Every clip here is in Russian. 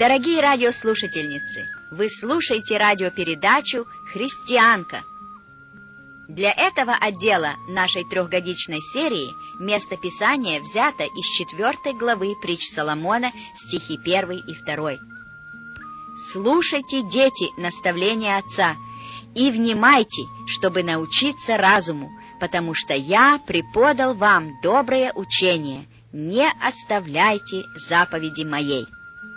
Дорогие радиослушательницы, вы слушаете радиопередачу «Христианка». Для этого отдела нашей трехгодичной серии место Писания взято из 4 главы притч Соломона, стихи 1 и 2. «Слушайте, дети, наставления отца, и внимайте, чтобы научиться разуму, потому что я преподал вам доброе учение, не оставляйте заповеди моей».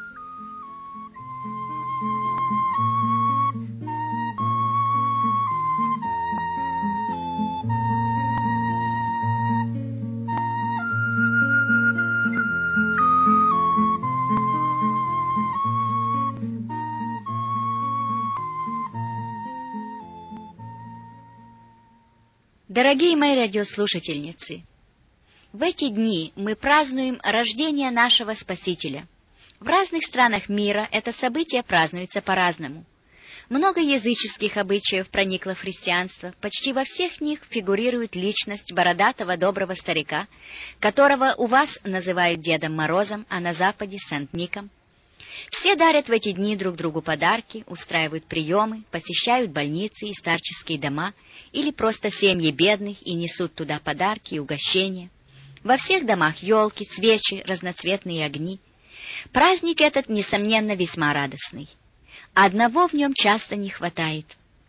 Дорогие мои радиослушательницы, в эти дни мы празднуем рождение нашего Спасителя. В разных странах мира это событие празднуется по-разному. Много языческих обычаев проникло в христианство, почти во всех них фигурирует личность бородатого доброго старика, которого у вас называют Дедом Морозом, а на Западе — Сант-Ником. Все дарят в эти дни друг другу подарки, устраивают приемы, посещают больницы и старческие дома или просто семьи бедных и несут туда подарки и угощения. Во всех домах елки, свечи, разноцветные огни. Праздник этот, несомненно, весьма радостный. Одного в нем часто не хватает.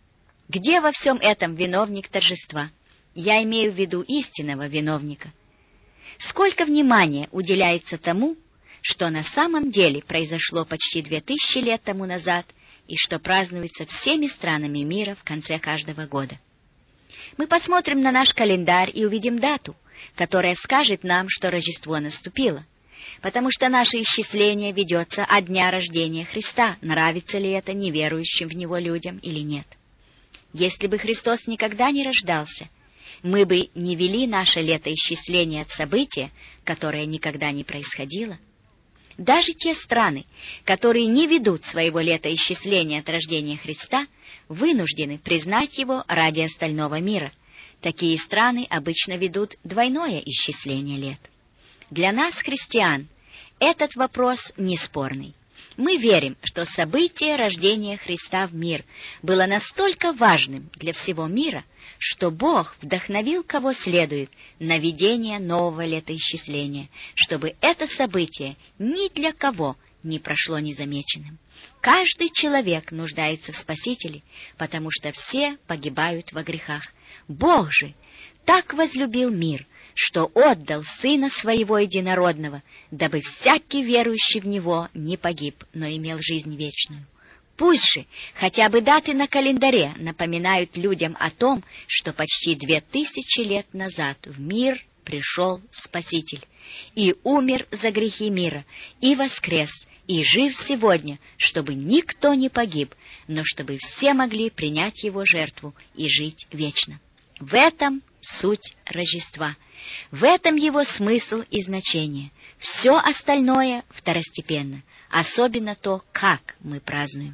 Где во всем этом виновник торжества? Я имею в виду истинного виновника. Сколько внимания уделяется тому, что на самом деле произошло почти 2000 лет тому назад и что празднуется всеми странами мира в конце каждого года. Мы посмотрим на наш календарь и увидим дату, которая скажет нам, что Рождество наступило, потому что наше исчисление ведется от дня рождения Христа, нравится ли это неверующим в Него людям или нет. Если бы Христос никогда не рождался, мы бы не вели наше летоисчисление от события, которое никогда не происходило. Даже те страны, которые не ведут своего летоисчисления от рождения Христа, вынуждены признать его ради остального мира. Такие страны обычно ведут двойное исчисление лет. Для нас, христиан, этот вопрос неспорный. Мы верим, что событие рождения Христа в мир было настолько важным для всего мира, что Бог вдохновил кого следует на ведение нового летоисчисления, чтобы это событие ни для кого не прошло незамеченным. Каждый человек нуждается в Спасителе, потому что все погибают во грехах. Бог же так возлюбил мир, что отдал Сына Своего Единородного, дабы всякий верующий в Него не погиб, но имел жизнь вечную. Пусть же хотя бы даты на календаре напоминают людям о том, что почти 2000 лет назад в мир пришел Спаситель, и умер за грехи мира, и воскрес, и жив сегодня, чтобы никто не погиб, но чтобы все могли принять Его жертву и жить вечно. В этом суть Рождества. В этом его смысл и значение. Все остальное второстепенно, особенно то, как мы празднуем.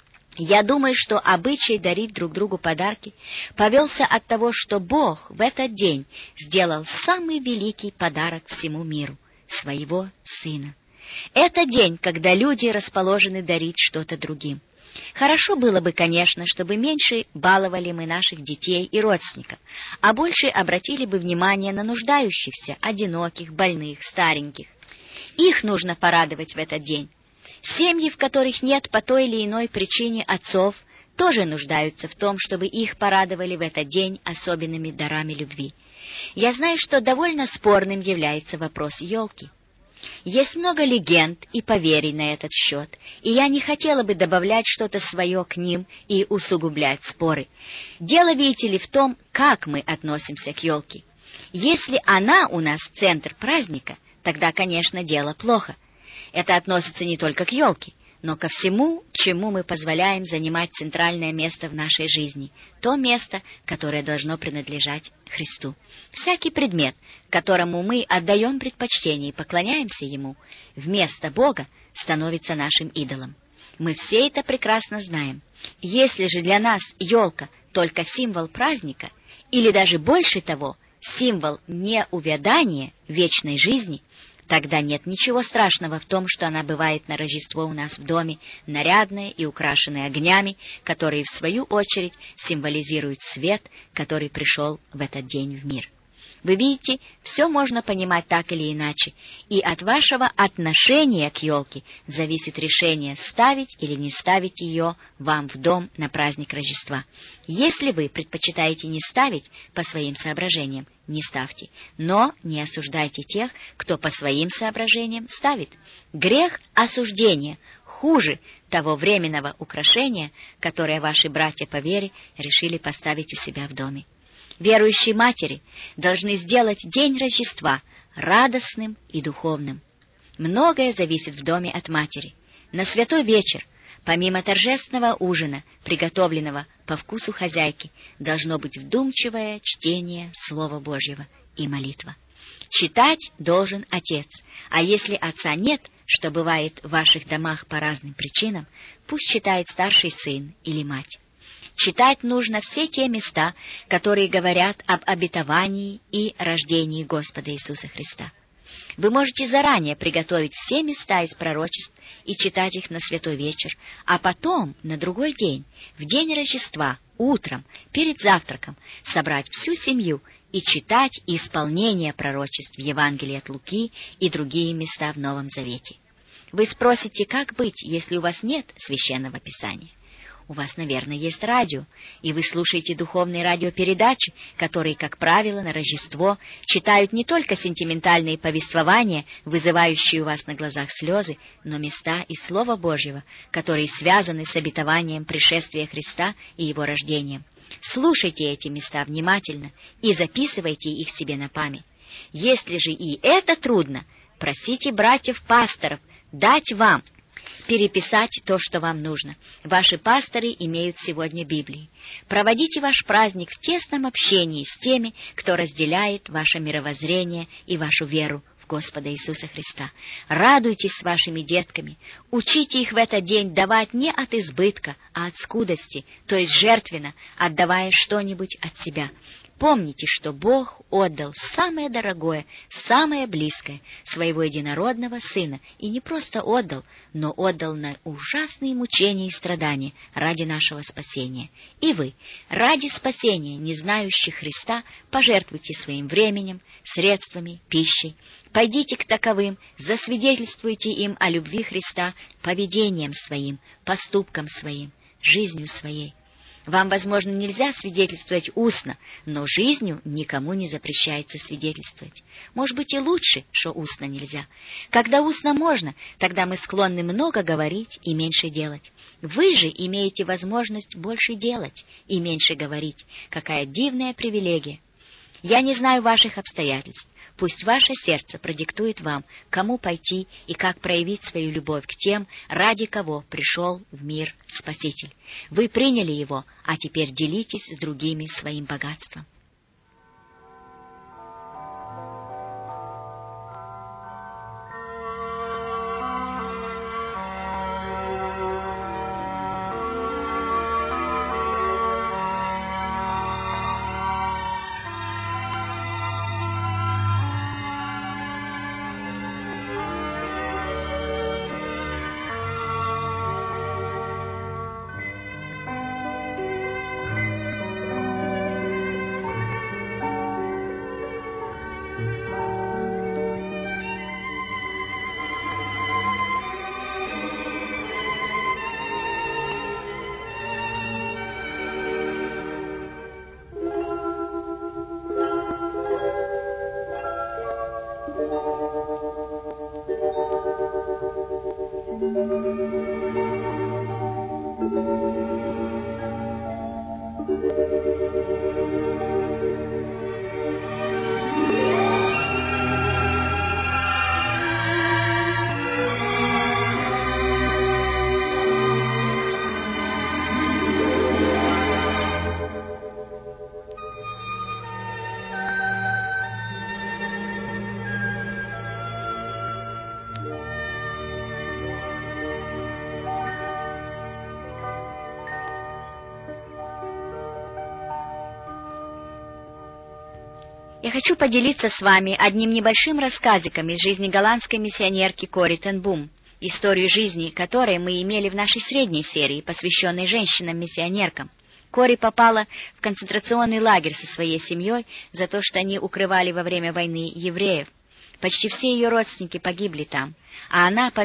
Я думаю, что обычай дарить друг другу подарки повелся от того, что Бог в этот день сделал самый великий подарок всему миру — своего Сына. Это день, когда люди расположены дарить что-то другим. Хорошо было бы, конечно, чтобы меньше баловали мы наших детей и родственников, а больше обратили бы внимание на нуждающихся, одиноких, больных, стареньких. Их нужно порадовать в этот день. Семьи, в которых нет по той или иной причине отцов, тоже нуждаются в том, чтобы их порадовали в этот день особенными дарами любви. Я знаю, что довольно спорным является вопрос елки. Есть много легенд и поверий на этот счет, и я не хотела бы добавлять что-то свое к ним и усугублять споры. Дело, видите ли, в том, как мы относимся к елке. Если она у нас центр праздника, тогда, конечно, дело плохо. Это относится не только к елке, но ко всему, чему мы позволяем занимать центральное место в нашей жизни, то место, которое должно принадлежать Христу. Всякий предмет, которому мы отдаем предпочтение и поклоняемся ему, вместо Бога становится нашим идолом. Мы все это прекрасно знаем. Если же для нас елка только символ праздника, или даже больше того, символ неувядания вечной жизни, Тогда нет ничего страшного в том, что она бывает на Рождество у нас в доме, нарядная и украшенная огнями, которые, в свою очередь, символизируют свет, который пришел в этот день в мир. Вы видите, все можно понимать так или иначе, и от вашего отношения к елке зависит решение, ставить или не ставить ее вам в дом на праздник Рождества. Если вы предпочитаете не ставить по своим соображениям, не ставьте, но не осуждайте тех, кто по своим соображениям ставит. Грех осуждения хуже того временного украшения, которое ваши братья по вере решили поставить у себя в доме. Верующие матери должны сделать день Рождества радостным и духовным. Многое зависит в доме от матери. На святой вечер, помимо торжественного ужина, приготовленного по вкусу хозяйки, должно быть вдумчивое чтение Слова Божьего и молитва. Читать должен отец, а если отца нет, что бывает в ваших домах по разным причинам, пусть читает старший сын или мать. Читать нужно все те места, которые говорят об обетовании и рождении Господа Иисуса Христа. Вы можете заранее приготовить все места из пророчеств и читать их на святой вечер, а потом, на другой день, в день Рождества, утром, перед завтраком, собрать всю семью и читать исполнение пророчеств в Евангелии от Луки и другие места в Новом Завете. Вы спросите, как быть, если у вас нет священного Писания? У вас, наверное, есть радио, и вы слушаете духовные радиопередачи, которые, как правило, на Рождество читают не только сентиментальные повествования, вызывающие у вас на глазах слезы, но места из Слова Божьего, которые связаны с обетованием пришествия Христа и Его рождением. Слушайте эти места внимательно и записывайте их себе на память. Если же и это трудно, просите братьев-пасторов дать вам переписать то, что вам нужно. Ваши пасторы имеют сегодня Библии. Проводите ваш праздник в тесном общении с теми, кто разделяет ваше мировоззрение и вашу веру в Господа Иисуса Христа. Радуйтесь с вашими детками. Учите их в этот день давать не от избытка, а от скудости, то есть жертвенно, отдавая что-нибудь от себя. Помните, что Бог отдал самое дорогое, самое близкое, своего единородного Сына, и не просто отдал, но отдал на ужасные мучения и страдания ради нашего спасения. И вы, ради спасения не знающих Христа, пожертвуйте своим временем, средствами, пищей. Пойдите к таковым, засвидетельствуйте им о любви Христа поведением своим, поступком своим, жизнью своей. Вам, возможно, нельзя свидетельствовать устно, но жизнью никому не запрещается свидетельствовать. Может быть, и лучше, что устно нельзя. Когда устно можно, тогда мы склонны много говорить и меньше делать. Вы же имеете возможность больше делать и меньше говорить. Какая дивная привилегия! Я не знаю ваших обстоятельств. Пусть ваше сердце продиктует вам, кому пойти и как проявить свою любовь к тем, ради кого пришел в мир Спаситель. Вы приняли его, а теперь делитесь с другими своим богатством. Я хочу поделиться с вами одним небольшим рассказиком из жизни голландской миссионерки Кори Тен Бум, историю жизни которой мы имели в нашей средней серии, посвященной женщинам-миссионеркам. Кори попала в концентрационный лагерь со своей семьей за то, что они укрывали во время войны евреев. Почти все ее родственники погибли там, а она,